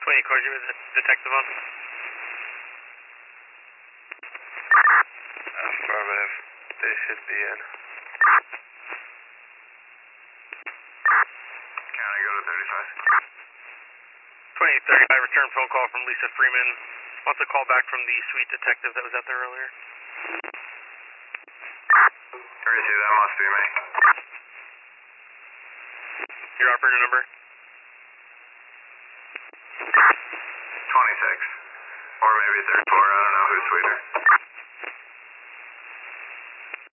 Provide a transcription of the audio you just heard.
20, Corgi with detective on. Affirmative. They should be in. County, go to 35. 2030, I returned phone call from Lisa Freeman. Wants a call back from the suite detective that was out there earlier. Tracy, that must be me. Your operator number? 26. Or maybe 34, I don't know who's sweeter.